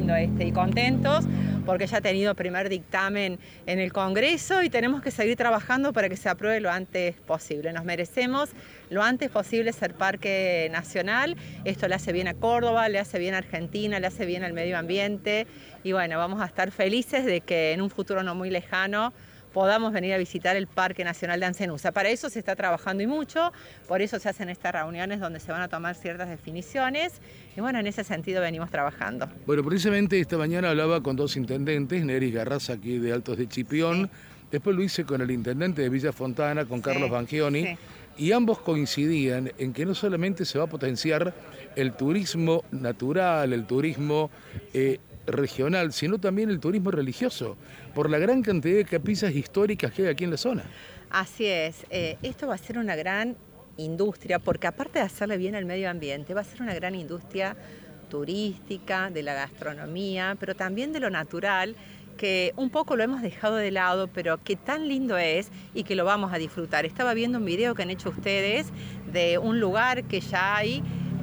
lindo y contentos porque ya ha tenido primer dictamen en el Congreso y tenemos que seguir trabajando para que se apruebe lo antes posible. Nos merecemos lo antes posible ser parque nacional. Esto le hace bien a Córdoba, le hace bien a Argentina, le hace bien al medio ambiente y bueno, vamos a estar felices de que en un futuro no muy lejano podamos venir a visitar el Parque Nacional de Ancenusa. Para eso se está trabajando y mucho, por eso se hacen estas reuniones donde se van a tomar ciertas definiciones y bueno, en ese sentido venimos trabajando. Bueno, precisamente esta mañana hablaba con dos intendentes, Neris Garraza aquí de Altos de Chipión, después lo hice con el intendente de Villa Fontana, con Carlos Banchioni, y ambos coincidían en que no solamente se va a potenciar el turismo natural, el turismo regional, sino también el turismo religioso, por la gran cantidad de capillas históricas que hay aquí en la zona. Así es, esto va a ser una gran industria, porque aparte de hacerle bien al medio ambiente, va a ser una gran industria turística, de la gastronomía, pero también de lo natural, que un poco lo hemos dejado de lado, pero que tan lindo es y que lo vamos a disfrutar. Estaba viendo un video que han hecho ustedes de un lugar que ya hay,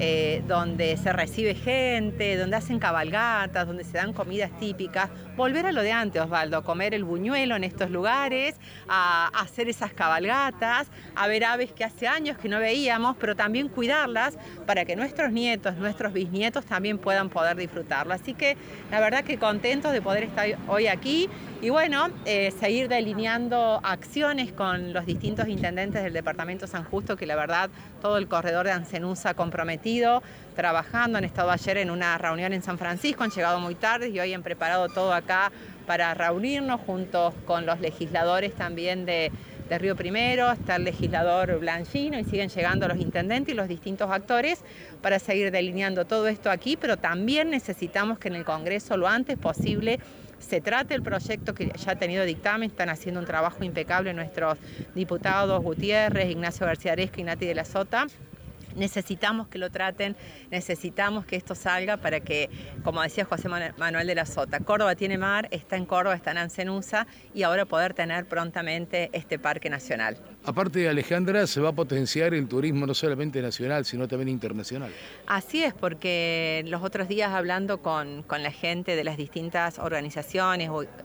donde se recibe gente, donde hacen cabalgatas, donde se dan comidas típicas. Volver a lo de antes, Osvaldo, a comer el buñuelo en estos lugares, a hacer esas cabalgatas, a ver aves que hace años que no veíamos, pero también cuidarlas para que nuestros nietos, nuestros bisnietos también puedan poder disfrutarlo. Así que la verdad que contentos de poder estar hoy aquí y bueno, seguir delineando acciones con los distintos intendentes del departamento San Justo, que la verdad todo el corredor de Ancenusa comprometido, trabajando. Han estado ayer en una reunión en San Francisco, han llegado muy tarde y hoy han preparado todo acá para reunirnos juntos con los legisladores también de Río Primero, está el legislador Blanchino y siguen llegando los intendentes y los distintos actores para seguir delineando todo esto aquí, pero también necesitamos que en el Congreso lo antes posible se trate el proyecto que ya ha tenido dictamen. Están haciendo un trabajo impecable nuestros diputados Gutiérrez, Ignacio García Aresca y Nati de la Sota. Necesitamos que lo traten, necesitamos que esto salga para que, como decía José Manuel de la Sota, Córdoba tiene mar, está en Córdoba, está en Ancenusa y ahora poder tener prontamente este parque nacional. Aparte, Alejandra, se va a potenciar el turismo no solamente nacional, sino también internacional. Así es, porque los otros días hablando con la gente de las distintas organizaciones,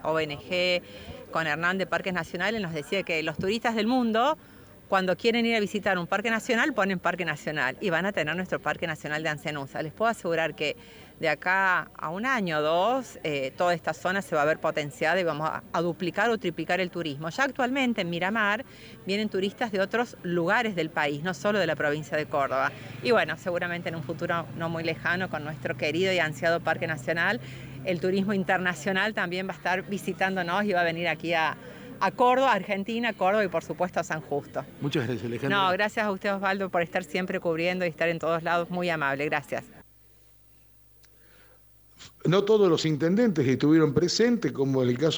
ONG, con Hernán de Parques Nacionales, nos decía que los turistas del mundo, cuando quieren ir a visitar un parque nacional, ponen parque nacional y van a tener nuestro parque nacional de Ancenusa. Les puedo asegurar que de acá a un año o dos, toda esta zona se va a ver potenciada y vamos a duplicar o triplicar el turismo. Ya actualmente en Miramar vienen turistas de otros lugares del país, no solo de la provincia de Córdoba. Y bueno, seguramente en un futuro no muy lejano, con nuestro querido y ansiado parque nacional, el turismo internacional también va a estar visitándonos y va a venir aquí a Córdoba, Argentina, Córdoba y por supuesto a San Justo. Muchas gracias, Alejandra. No, gracias a usted, Osvaldo, por estar siempre cubriendo y estar en todos lados. Muy amable, gracias. No todos los intendentes estuvieron presentes, como el caso